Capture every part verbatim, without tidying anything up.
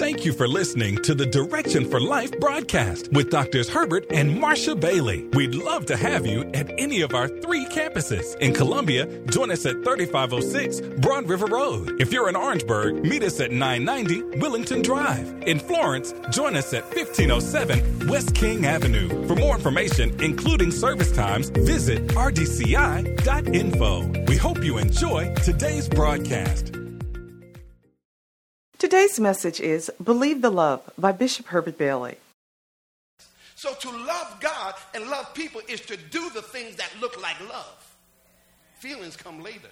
Thank you for listening to the Direction for Life broadcast with Doctors Herbert and Marsha Bailey. We'd love to have you at any of our three campuses. In Columbia, join us at thirty-five oh six Broad River Road. If you're in Orangeburg, meet us at nine ninety Willington Drive. In Florence, join us at fifteen oh seven West King Avenue. For more information, including service times, visit r d c i dot info. We hope you enjoy today's broadcast. Today's message is Believe the Love by Bishop Herbert Bailey. So to love God and love people is to do the things that look like love. Feelings come later.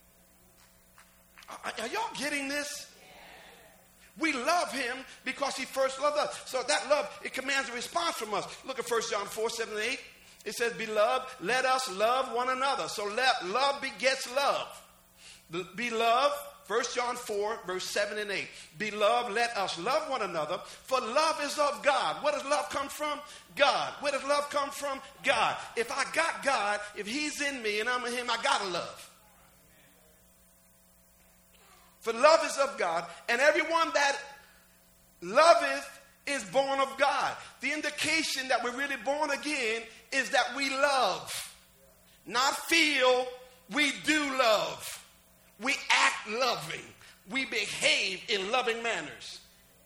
Are, are y'all getting this? We love him because he first loved us. So that love, it commands a response from us. Look at First John four, seven, and eight. It says, Beloved, let us love one another. So let, love begets love. Beloved, First John four, verse seven and eight. Beloved, let us love one another, for love is of God. Where does love come from? God. Where does love come from? God. If I got God, if he's in me and I'm in him, I gotta love. For love is of God, and everyone that loveth is born of God. The indication that we're really born again is that we love. Not feel, we do love. We act loving. We behave in loving manners.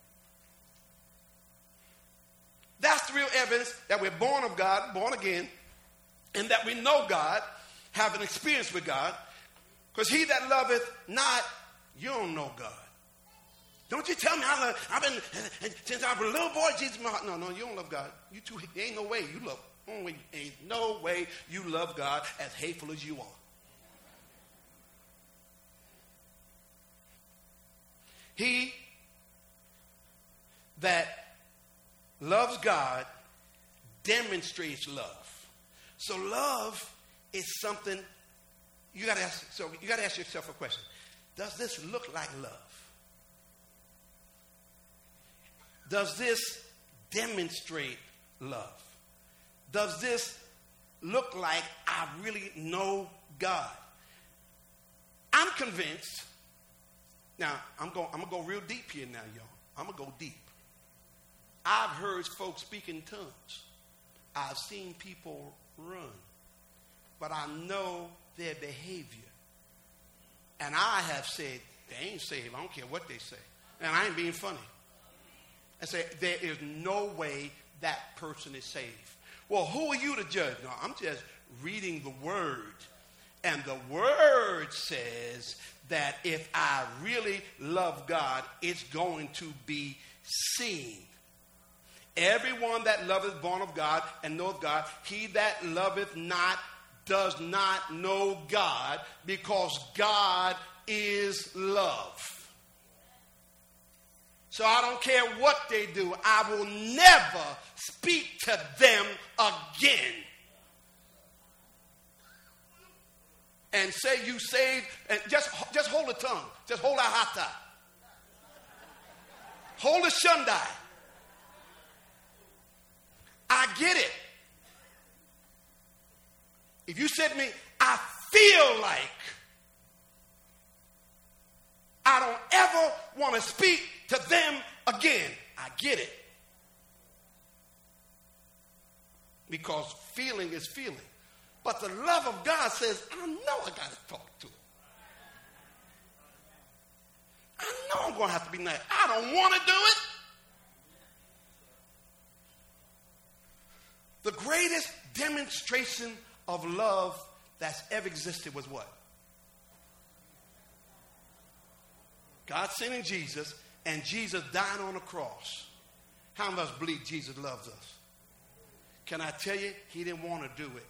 That's the real evidence that we're born of God, born again, and that we know God, have an experience with God. Because he that loveth not, you don't know God. Don't you tell me I love, I've been, since I was a little boy, Jesus, my heart. No, no, you don't love God. You too, there ain't no way you love, ain't no way you love God as hateful as you are. He that loves God demonstrates love. So love is something you got to ask. So you got to ask yourself a question: does this look like love? Does this demonstrate love? Does this look like I really know God? I'm convinced. Now, I'm going I'm going to go real deep here now, y'all. I'm going to go deep. I've heard folks speak in tongues. I've seen people run. But I know their behavior. And I have said, they ain't saved. I don't care what they say. And I ain't being funny. I say, there is no way that person is saved. Well, who are you to judge? No, I'm just reading the word. And the word says that if I really love God, it's going to be seen. Everyone that loveth born of God and knoweth God, he that loveth not does not know God, because God is love. So I don't care what they do. I will never speak to them again. And say you saved, and just, just hold the tongue. Just hold that hata. Hold the shundai. I get it. If you said to me, I feel like I don't ever want to speak to them again, I get it. Because feeling is feeling. But the love of God says, I know I got to talk to him. I know I'm going to have to be nice. I don't want to do it. The greatest demonstration of love that's ever existed was what? God sending Jesus, and Jesus dying on the cross. How much believe Jesus loves us? Can I tell you, he didn't want to do it.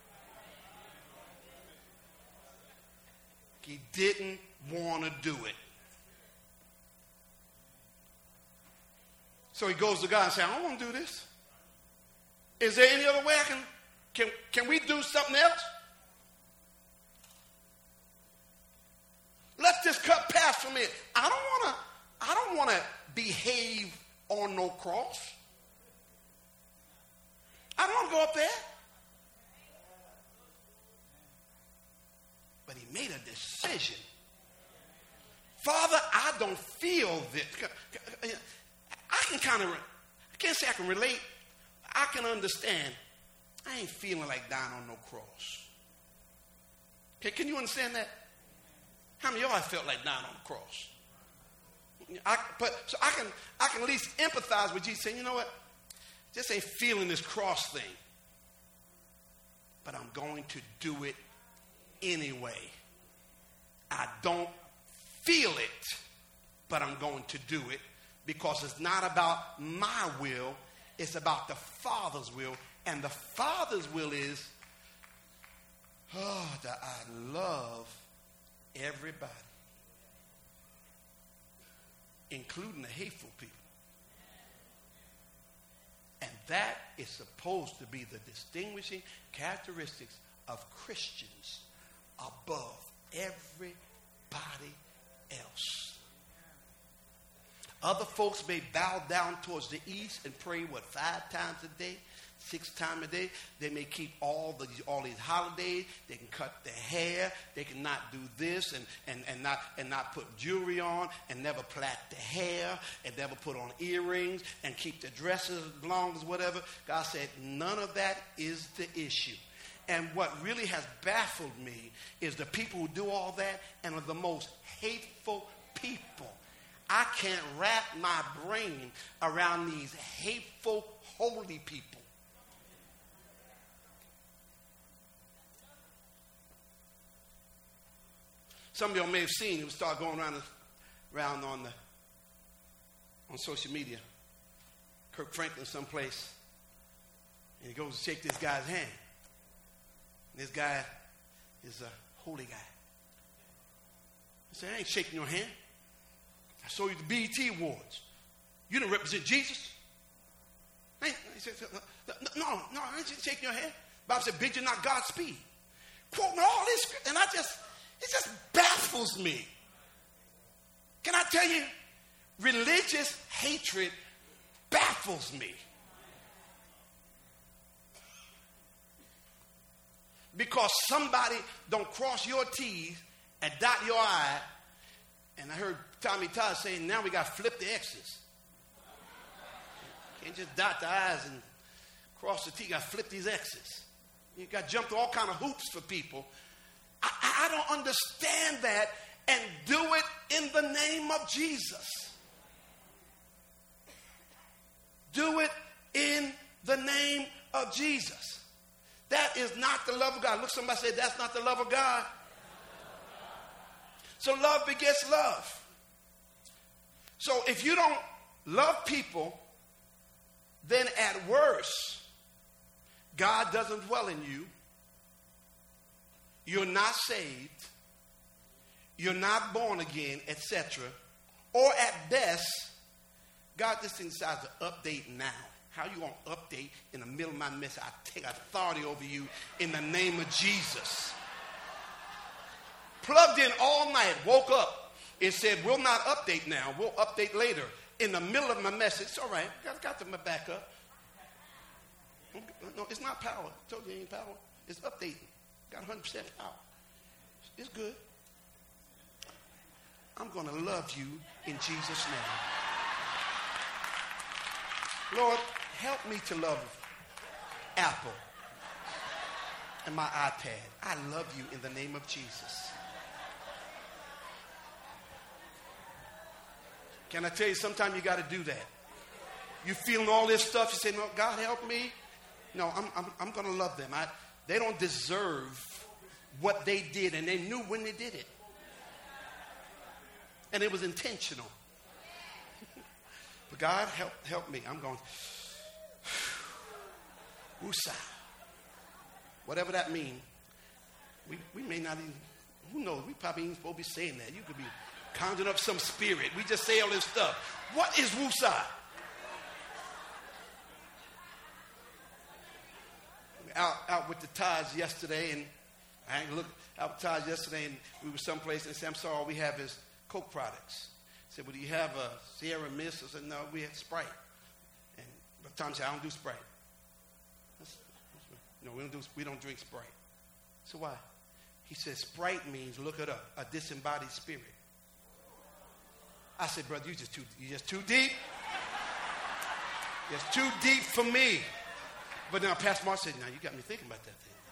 He didn't want to do it. So he goes to God and says, I don't want to do this. Is there any other way I can, can, can we do something else? Let this cup pass from me. I don't want to, I don't want to behave on no cross. I don't want to go up there. But he made a decision. Father, I don't feel this. can kind of, I can't say I can relate. I can understand. I ain't feeling like dying on no cross. Okay, can you understand that? How many of y'all have felt like dying on the cross? I, but so I can, I can at least empathize with Jesus, saying, you know what? Just ain't feeling this cross thing. But I'm going to do it anyway. I don't feel it, but I'm going to do it because it's not about my will. It's about the Father's will. And the Father's will is, oh, that I love everybody, including the hateful people. And that is supposed to be the distinguishing characteristics of Christians above everybody else. Other folks may bow down towards the east and pray, what, five times a day, six times a day. They may keep all the all these holidays. They can cut their hair. They can not do this and, and, and not and not put jewelry on and never plait the hair and never put on earrings and keep their dresses as long as whatever. God said none of that is the issue. And what really has baffled me is the people who do all that and are the most hateful people. I can't wrap my brain around these hateful, holy people. Some of y'all may have seen it start going around, around on the on social media. Kirk Franklin someplace, and he goes to shake this guy's hand. And this guy is a holy guy. He said, I ain't shaking your hand. I saw you at the B E T Awards. You didn't represent Jesus. I ain't, he said, no, no, I ain't shaking your hand. Bible said, bid you not Godspeed. Quoting all this, and I just, it just baffles me. Can I tell you, religious hatred baffles me. Because somebody don't cross your T's and dot your I. And I heard Tommy Todd saying, now we got to flip the X's. Can't just dot the I's and cross the T. You got to flip these X's. You got to jump through all kind of hoops for people. I, I don't understand that and do it in the name of Jesus. Do it in the name of Jesus. That is not the love of God. Look, somebody said, that's not the love of God. So love begets love. So if you don't love people, then at worst, God doesn't dwell in you. You're not saved. You're not born again, et cetera. Or at best, God just decides to update now. How you going to update in the middle of my mess? I take authority over you in the name of Jesus. Plugged in all night, woke up. It said, we'll not update now. We'll update later. In the middle of my message, it's all right. Got, got to back up. No, it's not power. I told you it ain't power. It's updating. Got one hundred percent power. It's good. I'm going to love you in Jesus' name. Lord, help me to love Apple and my iPad. I love you in the name of Jesus. Can I tell you, sometimes you got to do that. You feeling all this stuff, you say, no, God help me. No, I'm, I'm, I'm going to love them. I, they don't deserve what they did, and they knew when they did it. And it was intentional. But God, help help me. I'm going, woosah. Whatever that means. We, we may not even, who knows? We probably ain't supposed to be saying that. You could be conjuring up some spirit. We just say all this stuff. What is woosah? Out, out with the Taj yesterday, and I ain't looked out with Taj yesterday, and we were someplace, and they said, I'm sorry, all we have is Coke products. I said, well, do you have a Sierra Mist? I said, no, we have Sprite. And but Tom said, I don't do Sprite. That's, that's, no, we don't do we don't drink Sprite. So why? He said, Sprite means, look it up, a disembodied spirit. I said, brother, you just too you just too deep. It's too deep for me. But now Pastor Mark said, now you got me thinking about that thing.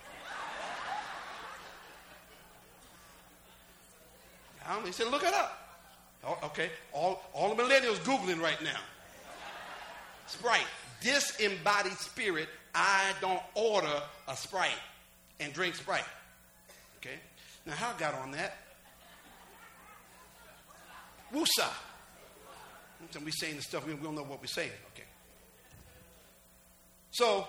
I don't know. He said, look it up. Oh, okay. All, all the millennials Googling right now. Sprite. Disembodied spirit. I don't order a Sprite and drink Sprite. Okay. Now how I got on that? Woosah. We're saying the stuff we don't know what we're saying. Okay. So,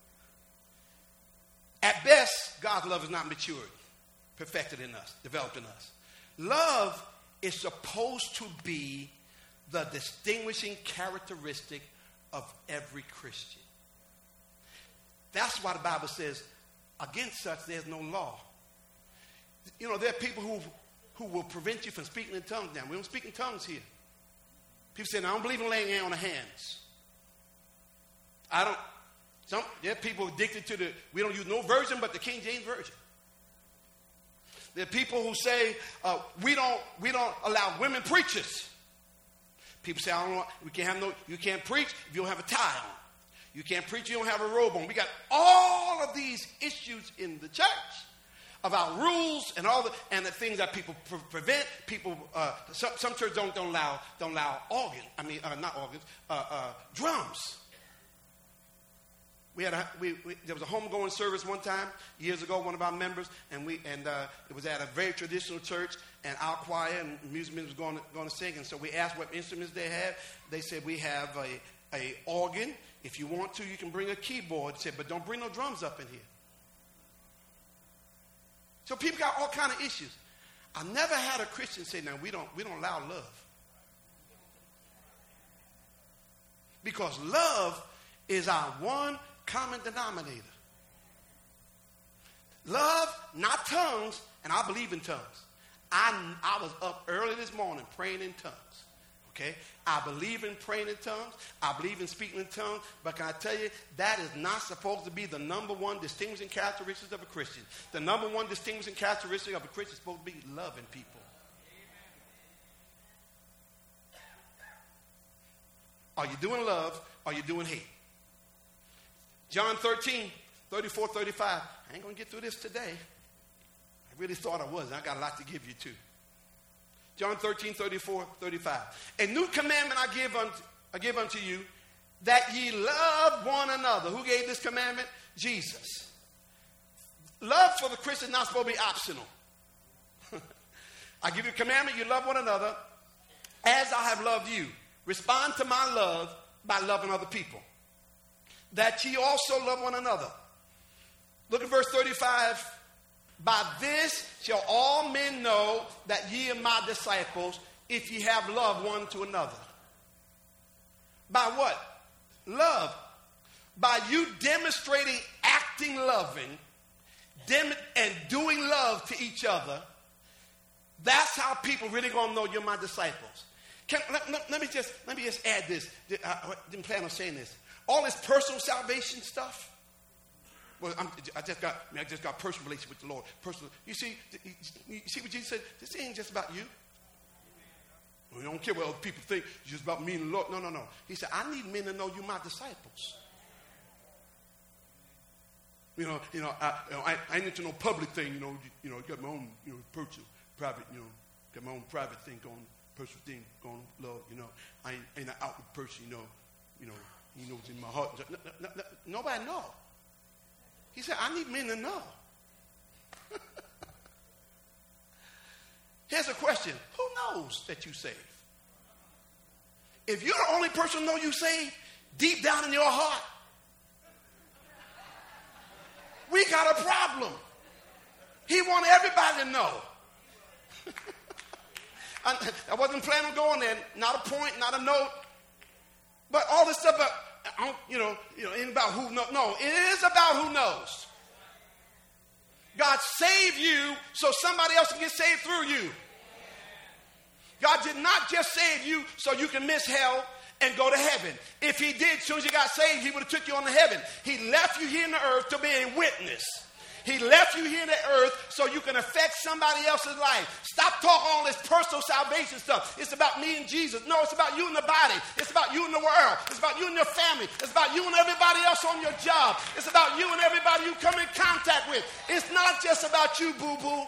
at best, God's love is not matured, perfected in us, developed in us. Love is supposed to be the distinguishing characteristic of every Christian. That's why the Bible says, against such there's no law. You know, there are people who, who will prevent you from speaking in tongues now. We don't speak in tongues here. People say, I don't believe in laying hands on the hands. I don't. Some, there are people addicted to the, we don't use no version but the King James Version. There are people who say, uh, we don't we don't allow women preachers. People say, I don't know, we can't have no, you can't preach if you don't have a tie on. You can't preach if you don't have a robe on. We got all of these issues in the church about rules and all the and the things that people pre- prevent people. Uh, some, some churches don't don't allow don't allow organs. I mean, uh, not organs, uh, uh, drums. We had a, we, we, there was a homegoing service one time years ago. One of our members and we and uh, it was at a very traditional church, and our choir and music ministers was going to, going to sing. And so we asked what instruments they had. They said we have a a organ. If you want to, you can bring a keyboard. Said, but don't bring no drums up in here. So people got all kind of issues. I never had a Christian say, "Now we don't we don't allow love," because love is our one common denominator. Love, not tongues, and I believe in tongues. I, I was up early this morning praying in tongues. Okay? I believe in praying in tongues. I believe in speaking in tongues. But can I tell you, that is not supposed to be the number one distinguishing characteristic of a Christian. The number one distinguishing characteristic of a Christian is supposed to be loving people. Are you doing love? Are you doing hate? John thirteen, thirty-four, thirty-five. I ain't going to get through this today. I really thought I was. I got a lot to give you too. John thirteen, thirty-four, thirty-five. A new commandment I give unto, I give unto you, that ye love one another. Who gave this commandment? Jesus. Love for the Christian is not supposed to be optional. I give you a commandment, you love one another as I have loved you. Respond to my love by loving other people. That ye also love one another. Look at verse thirty-five. By this shall all men know that ye are my disciples, if ye have love one to another. By what? Love. By you demonstrating, acting loving, dem- and doing love to each other. That's how people really gonna know you're my disciples. Can, let, let, let me just let me just add this. I, I didn't plan on saying this. All this personal salvation stuff. Well, I'm, I just got I, mean, I just got personal relationship with the Lord. Personal. You see, you see what Jesus said? This ain't just about you. We don't care what other people think. It's just about me and the Lord. No, no, no. He said, I need men to know you my disciples. You know, you know, I, you know, I, I ain't into no public thing. You know, you, you know, got my own, you know, personal, private. You know, got my own private thing going, personal thing going, love. You know, I ain't, ain't an outward person. You know, you know. He knows in my heart. No, no, no, nobody know. He said, I need men to know. Here's a question. Who knows that you saved? If you're the only person who knows you saved, deep down in your heart, we got a problem. He wanted everybody to know. I, I wasn't planning on going there. Not a point, not a note. But all this stuff about, I don't, you know, you know, ain't about who knows. No, it is about who knows. God saved you so somebody else can get saved through you. God did not just save you so you can miss hell and go to heaven. If he did, as soon as you got saved, he would have took you on to heaven. He left you here on the earth to be a witness. He left you here on the earth so you can affect somebody else's life. Stop talking all this personal salvation stuff. It's about me and Jesus. No, it's about you and the body. It's about you and the world. It's about you and your family. It's about you and everybody else on your job. It's about you and everybody you come in contact with. It's not just about you, boo-boo.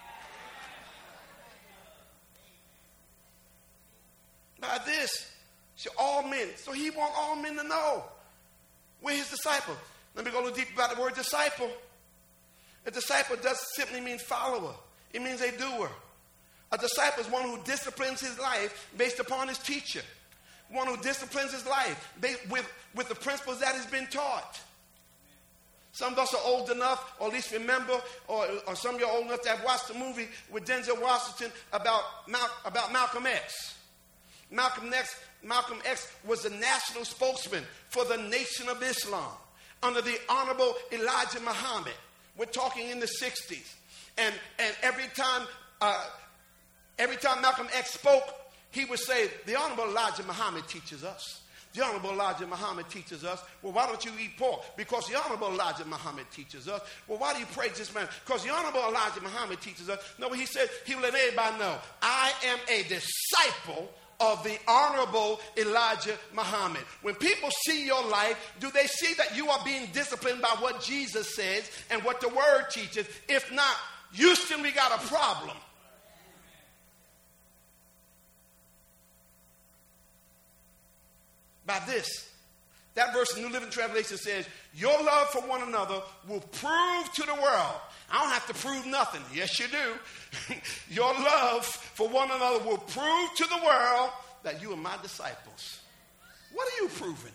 By this, shall all men. So he wants all men to know. We're his disciple. Let me go a little deeper about the word disciple. A disciple doesn't simply mean follower. It means a doer. A disciple is one who disciplines his life based upon his teacher. One who disciplines his life based with, with the principles that has been taught. Some of us are old enough, or at least remember, or, or some of you are old enough to have watched the movie with Denzel Washington about, Mal, about Malcolm X. Malcolm X, Malcolm X was the national spokesman for the Nation of Islam under the Honorable Elijah Muhammad. We're talking in the sixties. And, and every time uh, every time Malcolm X spoke, he would say, the Honorable Elijah Muhammad teaches us. The Honorable Elijah Muhammad teaches us. Well, why don't you eat pork? Because the Honorable Elijah Muhammad teaches us. Well, why do you praise this man? Because the Honorable Elijah Muhammad teaches us. No, he said, he will let everybody know, I am a disciple of the Honorable Elijah Muhammad. When people see your life, do they see that you are being disciplined by what Jesus says and what the Word teaches? If not, Houston, we got a problem. By this, that verse in New Living Translation says, your love for one another will prove to the world. I don't have to prove nothing. Yes, you do. Your love for one another will prove to the world that you are my disciples. What are you proving?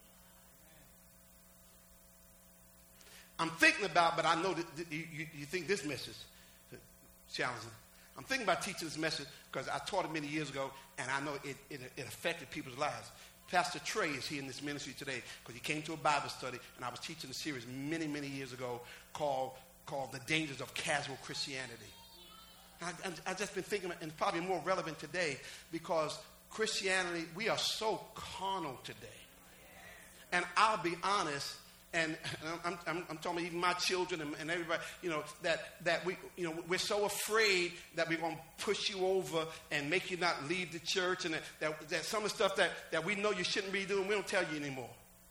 I'm thinking about, but I know that you, you, you think this message is challenging. I'm thinking about teaching this message because I taught it many years ago, and I know it, it, it affected people's lives. Pastor Trey is here in this ministry today because he came to a Bible study, and I was teaching a series many, many years ago called, called The Dangers of Casual Christianity. I, I, I've just been thinking, and it's probably more relevant today because Christianity, we are so carnal today. And I'll be honest, and I'm, I'm, I'm talking about even my children and, and everybody, you know, that, that we, you know, we're so afraid that we're going to push you over and make you not leave the church, and that, that, that some of the stuff that, that we know you shouldn't be doing, we don't tell you anymore.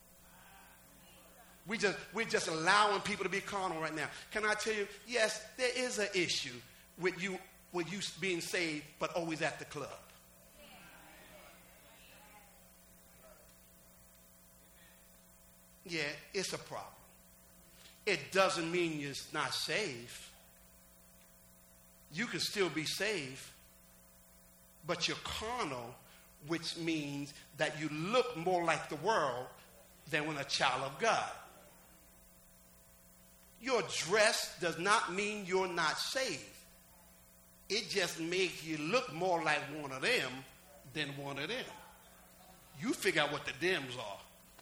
We just, we're just allowing people to be carnal right now. Can I tell you, yes, there is an issue with you, with you being saved, but always at the club. Yeah, it's a problem. It doesn't mean you're not saved. You can still be saved, but you're carnal, which means that you look more like the world than when a child of God. Your dress does not mean you're not saved. It just makes you look more like one of them than one of them. You figure out what the thems are.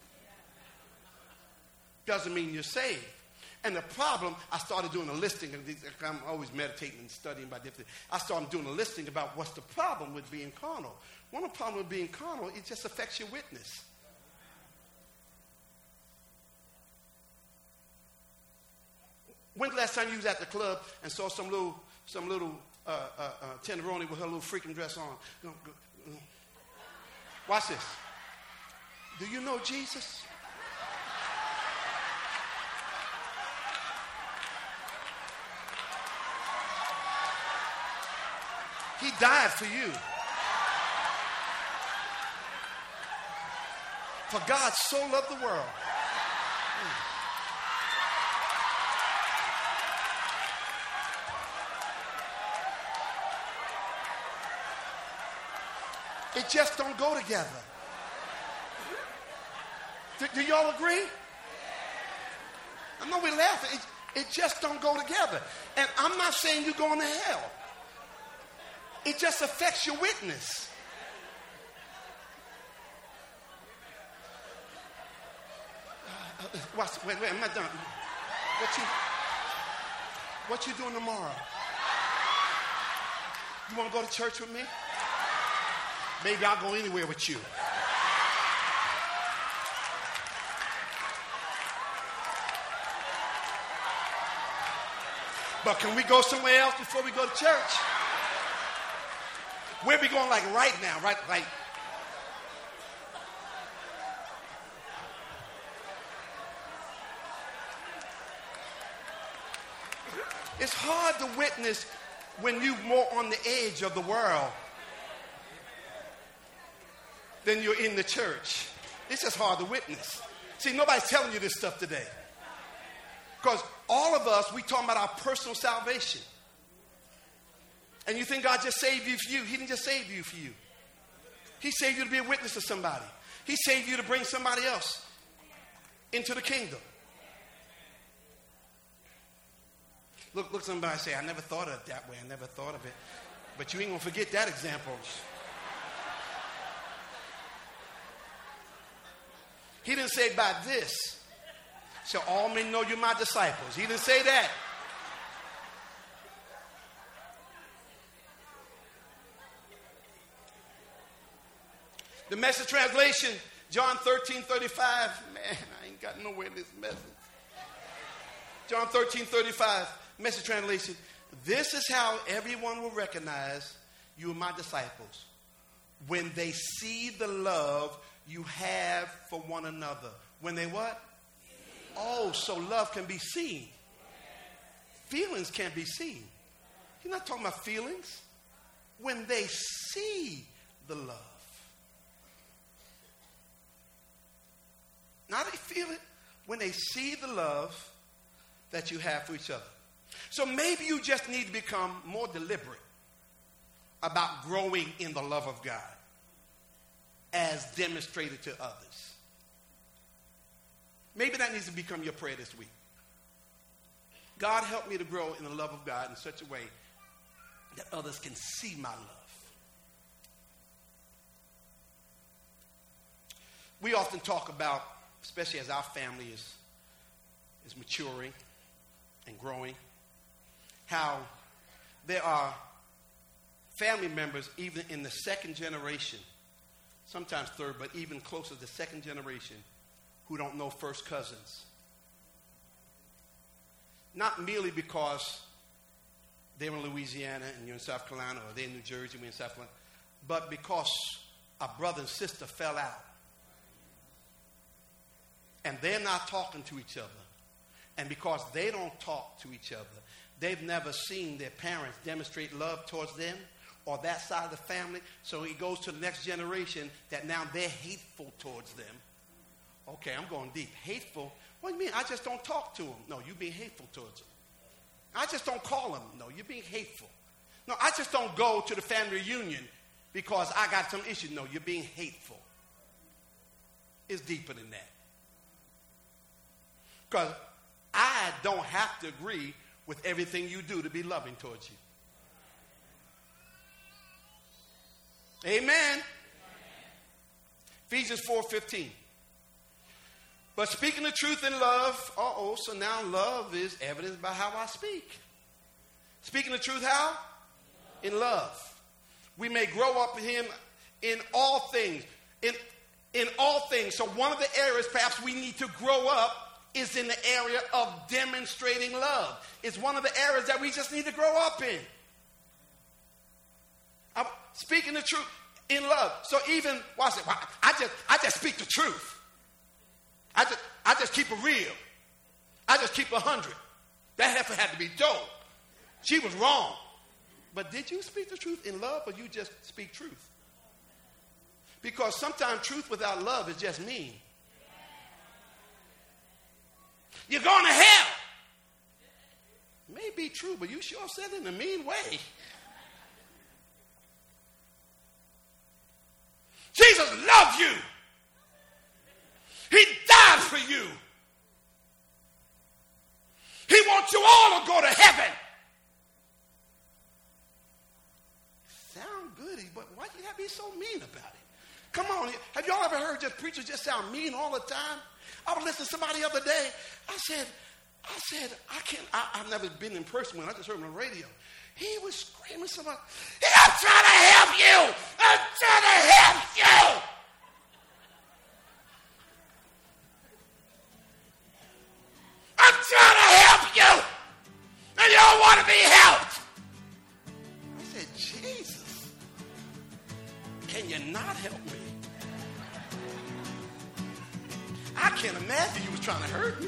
Doesn't mean you're saved. And the problem, I started doing a listing. I'm always meditating and studying about different things. I started doing a listing about what's the problem with being carnal. One of the problems with being carnal, it just affects your witness. When's the last time you was at the club and saw some little, some little uh, uh, uh, tenderoni with her little freaking dress on? No, go, no. Watch this. Do you know Jesus? He died for you. For God so loved the world. It just don't go together. Do, do y'all agree? I know we're laughing. It, it just don't go together. And I'm not saying you're going to hell. It just affects your witness. Uh, uh, watch, wait, wait, I'm not done. What you, what you doing tomorrow? You want to go to church with me? Maybe I'll go anywhere with you. But can we go somewhere else before we go to church? Where are we going, like right now? Right, like. It's hard to witness when you're more on the edge of the world than you're in the church. It's just hard to witness. See, nobody's telling you this stuff today. Because all of us, we talking about our personal salvation. And you think God just saved you for you. He didn't just save you for you. He saved you to be a witness to somebody. He saved you to bring somebody else into the kingdom. Look, look somebody say, I never thought of it that way. I never thought of it. But you ain't going to forget that example. He didn't say by this shall all men know you're my disciples. He didn't say that. The Message translation, John thirteen thirty-five. Man, I ain't got nowhere in this message. John thirteen thirty-five, Message translation. This is how everyone will recognize you are my disciples. When they see the love you have for one another. When they what? Oh, so love can be seen. Feelings can't be seen. You're not talking about feelings. When they see the love. Now they feel it when they see the love that you have for each other. So maybe you just need to become more deliberate about growing in the love of God as demonstrated to others. Maybe that needs to become your prayer this week. God, help me to grow in the love of God in such a way that others can see my love. We often talk about, especially as our family is, is maturing and growing, how there are family members even in the second generation, sometimes third, but even closer to the second generation, who don't know first cousins. Not merely because they're in Louisiana and you're in South Carolina, or they're in New Jersey and we're in South Carolina, but because a brother and sister fell out. And they're not talking to each other. And because they don't talk to each other, they've never seen their parents demonstrate love towards them or that side of the family. So it goes to the next generation that now they're hateful towards them. Okay, I'm going deep. Hateful? What do you mean? I just don't talk to them. No, you're being hateful towards them. I just don't call them. No, you're being hateful. No, I just don't go to the family reunion because I got some issue. No, you're being hateful. It's deeper than that. Because I don't have to agree with everything you do to be loving towards you. Amen. Amen. Ephesians four fifteen. But speaking the truth in love, uh-oh, so now love is evidenced by how I speak. Speaking the truth how? In love. We may grow up in him in all things. In, in all things. So one of the areas perhaps we need to grow up is in the area of demonstrating love. It's one of the areas that we just need to grow up in. I'm speaking the truth in love. So even, watch it, I just, I just speak the truth. I just, I just keep it real. I just keep a hundred. That heifer had to be dope. She was wrong. But did you speak the truth in love, or you just speak truth? Because sometimes truth without love is just mean. You're going to hell. It may be true, but you sure said it in a mean way. Jesus loves you. He died for you. He wants you all to go to heaven. Sound good, but why do you have to be so mean about it? Come on, have y'all ever heard just preachers just sound mean all the time? I was listening to somebody the other day. I said, I said, I can't, I, I've never been in person when I just heard him on the radio. He was screaming somebody, I'm trying to help you. I'm trying to help you. I'm trying to help you. And you don't want to be helped. I said, Jesus, can you not help me? I can't imagine you was trying to hurt me.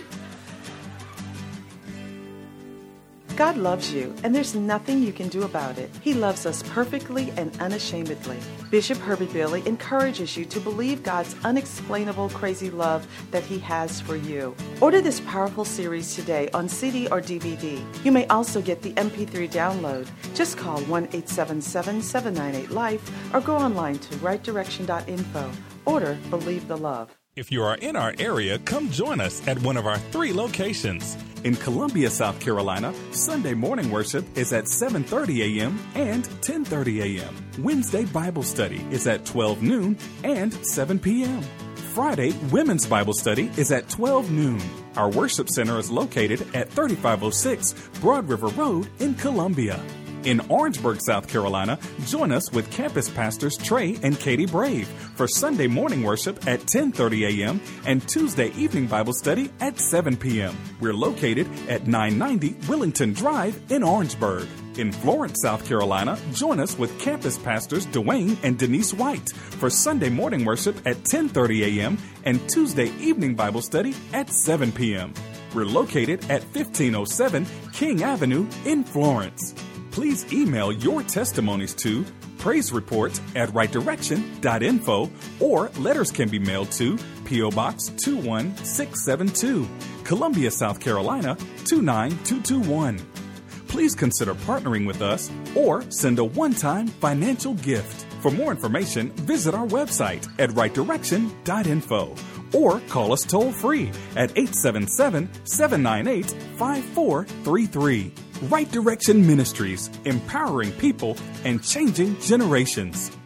God loves you, and there's nothing you can do about it. He loves us perfectly and unashamedly. Bishop Herbert Bailey encourages you to believe God's unexplainable crazy love that He has for you. Order this powerful series today on C D or D V D. You may also get the M P three download. Just call one eight seven seven, seven nine eight, LIFE or go online to right direction dot info. Order Believe the Love. If you are in our area, come join us at one of our three locations. In Columbia, South Carolina, Sunday morning worship is at seven thirty a.m. and ten thirty a.m. Wednesday Bible study is at twelve noon and seven p.m. Friday Women's Bible study is at twelve noon. Our worship center is located at thirty-five oh six Broad River Road in Columbia. In Orangeburg, South Carolina, join us with campus pastors Trey and Katie Brave for Sunday morning worship at ten thirty a.m. and Tuesday evening Bible study at seven p.m. We're located at nine ninety Willington Drive in Orangeburg. In Florence, South Carolina, join us with campus pastors Dwayne and Denise White for Sunday morning worship at ten thirty a.m. and Tuesday evening Bible study at seven p.m. We're located at fifteen oh seven King Avenue in Florence. Please email your testimonies to praise report at right direction dot info or letters can be mailed to P O. Box two one six seven two, Columbia, South Carolina two nine two two one. Please consider partnering with us or send a one-time financial gift. For more information, visit our website at right direction dot info or call us toll-free at eight seven seven, seven nine eight, five four three three. Right Direction Ministries, empowering people and changing generations.